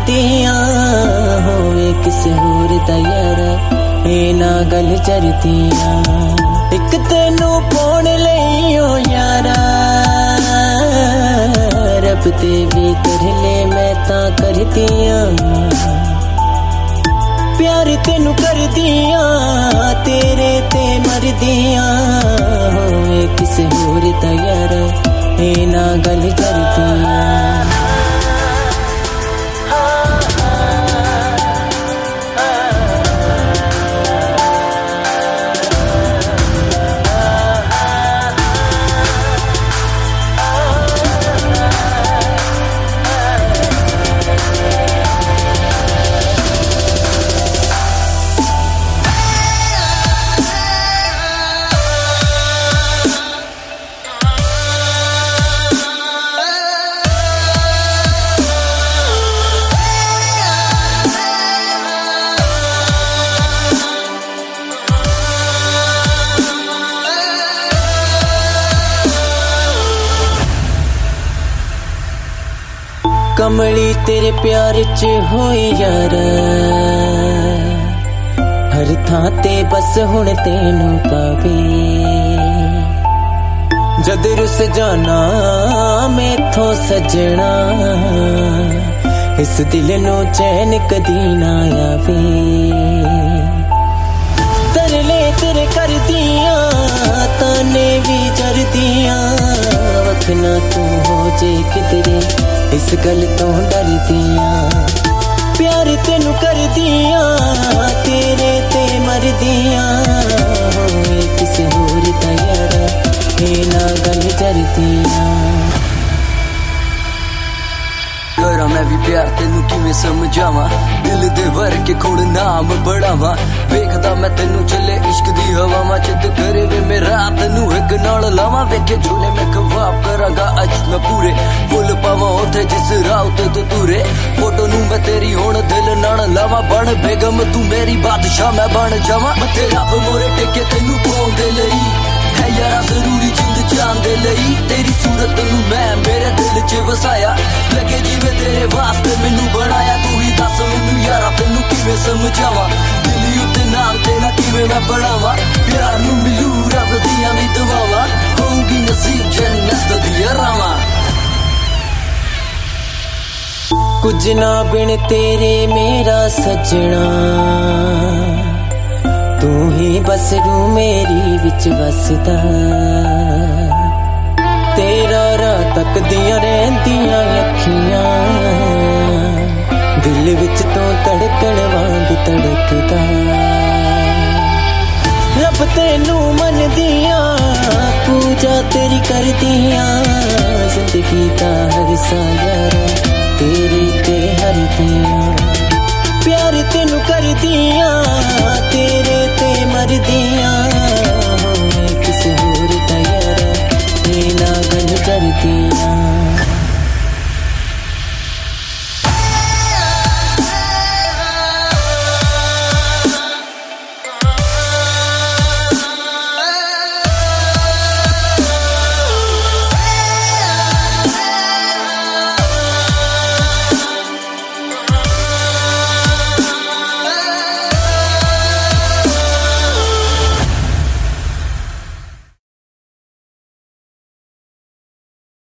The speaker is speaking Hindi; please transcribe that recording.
करदियां होवे किसे होर दा यारा ए ना गल चरदियां इक तेनू पाउण लई ओ यारा रब दे भी कर ले मैं तां करदियां प्यार तेनू करदियां तेरे ते मरदियां होवे किसे होर दा यारा ए ना गल करदियां कमली तेरे प्यार च होई यार हर थां ते बस हुण तेनू पावे जद रुस जाना मैथों सजना इस दिल नू चैन कदी ना आवे तरले तेरे करदियां ताने भी जरदियां वखना तू हो जे किधरे इस गल तो डरदियां प्यार तेनू करदियां तेरे ते मरदियां होवे किसे होर दा यारा ए ना गल चरदियां करा मैं भी प्यार तेनू किवें समझावां दिल दे भर के खोड़ नाम बढ़ावां वेखदा मैं तेनू चले इश्क दी हवा मा चित करे वे मेरा तेनू एक नाल लावां वेखे झोले मैं खवाब करांगा अज मैं पूरे फुल पावां उथे जिस राह ते तू तुरे फोटो नू मैं तेरी हुण दिल नाल लावां बन बेगम तू मेरी बादशाह मैं बन जावां मथे रब मोरे टेके तेनू पाउण दे लई है यारा जरूरी जिंद जान दे लई तेरी सूरत नू मैं मेरे दिल च वसाया लगे जिवें तेरे वास्ते मैनू बनाया तू ही दस मैनू यारा तेनू किवें समझावां दिल उत्ते नाम तेरा किवें मैं पढ़ावां प्यार नू मिलू रब दियां भी दुआवां होऊगी नसीब जन्नत दी रावां कुछ ना बिन तेरे मेरा सजना तू ही बस रू मेरी विच वसदा तेरा राह तक दियां रहंदियां अखियां दिल विच तो धड़कन वांग धड़कदा रब तेनू मनदियां पूजा तेरी करदियां जिंदगी दा हर सा यारा तेरे ते हर दियां प्यार तेनू करदियां